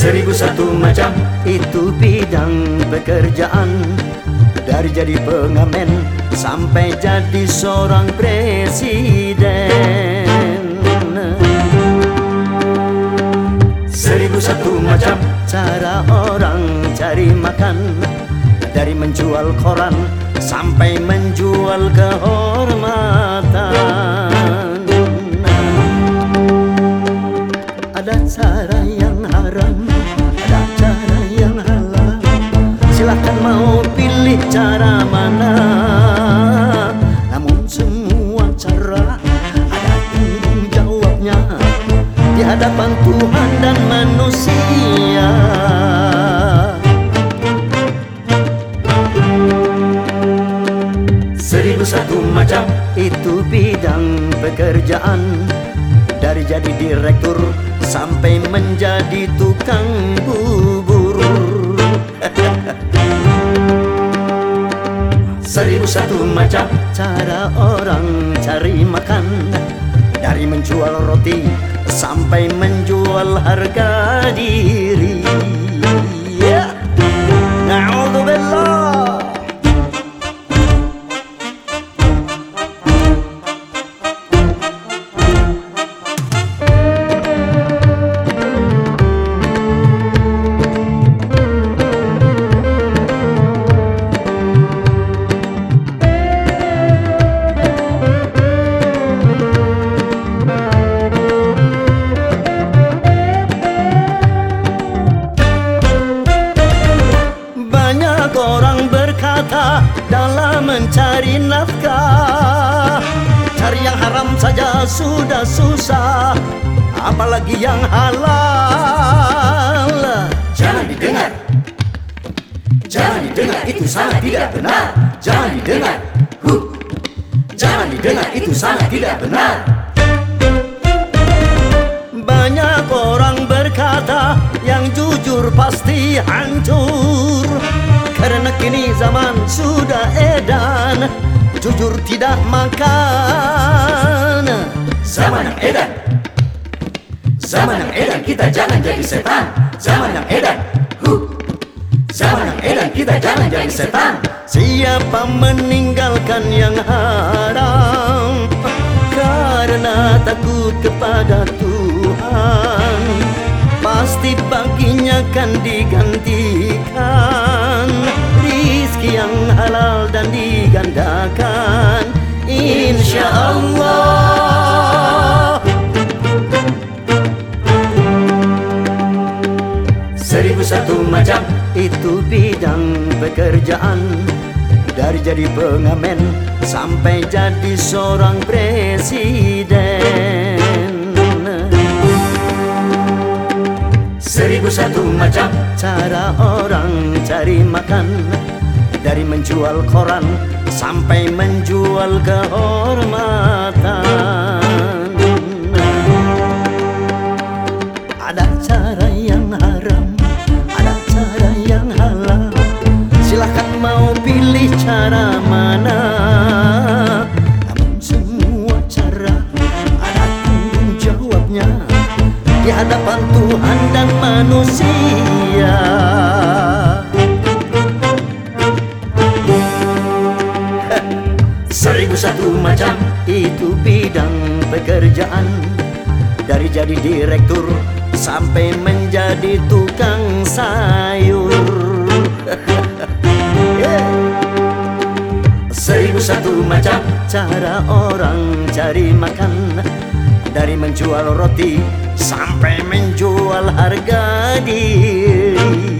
1001 macam itu bidang pekerjaan. Dari jadi pengamen sampai jadi seorang presiden. 1001 macam cara orang cari makan. Dari menjual koran sampai menjual kehormatan. Ada cara yang haram, ada cara yang halal. Silahkan mau pilih cara mana. Namun semua cara ada tanggung jawabnya di hadapan Tuhan dan manusia. 1001 macam itu bidang pekerjaan. Dari jadi direktur sampai menjadi tukang bubur. 1001 macam cara orang cari makan. Dari menjual roti sampai menjual harga diri. Na'udzubillah. Orang berkata dalam mencari nafkah, cari yang haram saja sudah susah, apalagi yang halal. Jangan didengar, jangan didengar, itu sangat tidak benar. Jangan didengar, jangan didengar, itu sangat tidak benar. Banyak orang berkata yang jujur pasti hancur. Karena kini zaman sudah edan, jujur tidak makan. Zaman yang edan, zaman yang edan, kita jangan jadi setan. Zaman yang edan, zaman yang edan, kita jangan jadi setan. Siapa meninggalkan yang haram karena takut kepada Tuhan, pasti baginya kan digantikan rizki yang halal dan digandakan, insya Allah. 1001 macam itu bidang pekerjaan. Dari jadi pengamen sampai jadi seorang presiden. 1001 macam cara orang cari makan. Dari menjual koran sampai menjual kehormatan. Ada cara yang haram, ada cara yang halal. Silahkan mau pilih cara mana. Namun semua cara ada tanggung jawabnya di hadapan Tuhan dan manusia. 1001 macam itu bidang pekerjaan. Dari jadi direktur sampai menjadi tukang sayur. 1001 macam cara orang cari makan. Dari menjual roti sampai menjual harga diri.